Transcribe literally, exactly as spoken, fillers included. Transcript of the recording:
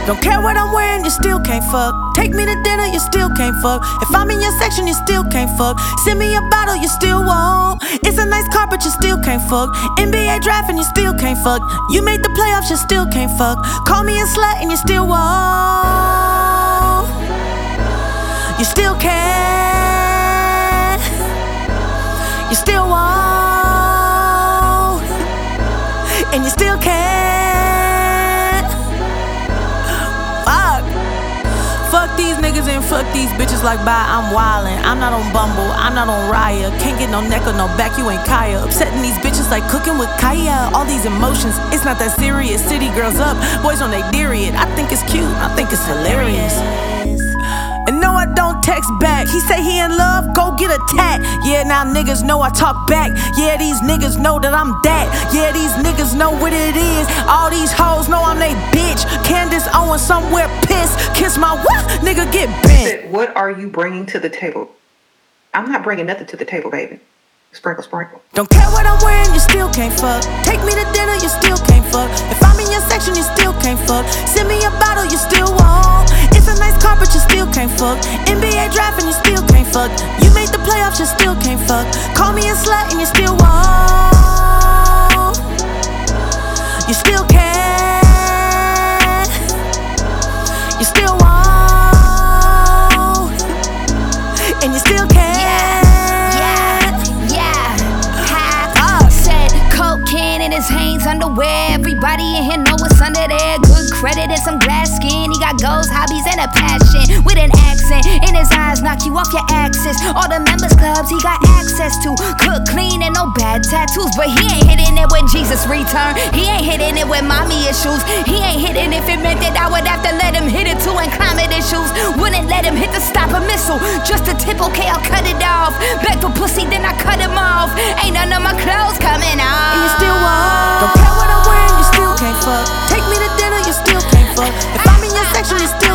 Don't care what I'm wearing, you still can't fuck. Take me to dinner, you still can't fuck. If I'm in your section, you still can't fuck. Send me a bottle, you still won't. It's a nice car, but you still can't fuck. N B A draft and you still can't fuck. You made the playoffs, you still can't fuck. Call me a slut and you still won't. You still can't. You still won't. And you still can't. Fuck. Fuck these niggas and fuck these bitches like bye, I'm wildin'. I'm not on Bumble, I'm not on Raya. Can't get no neck or no back, you ain't Kaya. Upsetting these bitches like cooking with Kaya. All these emotions, it's not that serious. City girls up, boys on they period. I think it's cute, I think it's hilarious. And no, I don't text back. He say he in love, go get a tat. Yeah, now niggas know I talk back. Yeah, these niggas know that I'm that. Yeah, these niggas know what it is. All these hoes know I'm they bitch. Candace Owens somewhere pissed. Kiss my what? Nigga get bent. What are you bringing to the table? I'm not bringing nothing to the table, baby. Sprinkle, sprinkle. Don't care what I'm wearing, you still can't fuck. Take me to dinner, you still can't fuck. If I'm in your section, you still can't fuck. Send me a bottle, you still won't. It's a nice car, but you still can't fuck. N B A draft and you still can't fuck. You made the playoffs, you still can't fuck. Call me a slut and you still won't. You still can't. You still won't. And you still can't. His Hanes underwear, everybody in here know what's under there. Good credit and some glass skin. He got goals, hobbies, and a passion with an accent. In his eyes, knock you off your axis. All the members clubs he got access to. Cook, clean, and no bad tattoos. But he ain't hitting it when Jesus returned. He ain't hitting it with mommy issues. He ain't hitting if it meant that I would have to let him hit it too. And climate issues wouldn't let him hit the stopper missile. Just a tip, okay, I'll cut it off. Beg for pussy, then I cut him off. Ain't none of my clothes coming off. And you still won't. Don't care what I'm wearing, you still can't fuck. Take me to dinner, you still can't fuck. If I'm in your section, you still